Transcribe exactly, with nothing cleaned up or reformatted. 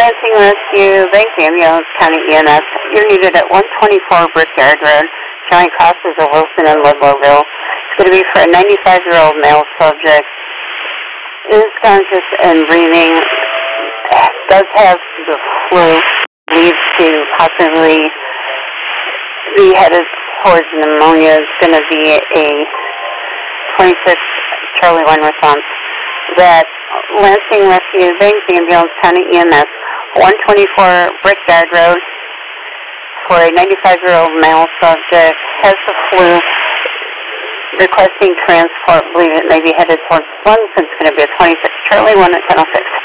Lansing Rescue, Bank Ambulance, County E M S. You're needed at one twenty-four Brickyard Road, showing crosses of Wilson and Ludlowville. It's going to be for a ninety-five-year-old male subject. Is conscious and breathing. Does have the flu. Needs to possibly be headed towards pneumonia. It's going to be a twenty-six Charlie one response. That Lansing Rescue, Bank Ambulance, County E M S, one twenty-four Brickyard Road, for a ninety-five-year-old male subject, has the flu, requesting transport. Believe it may be headed towards lungs. It's going to be a twenty-six Charlie one at ten oh six.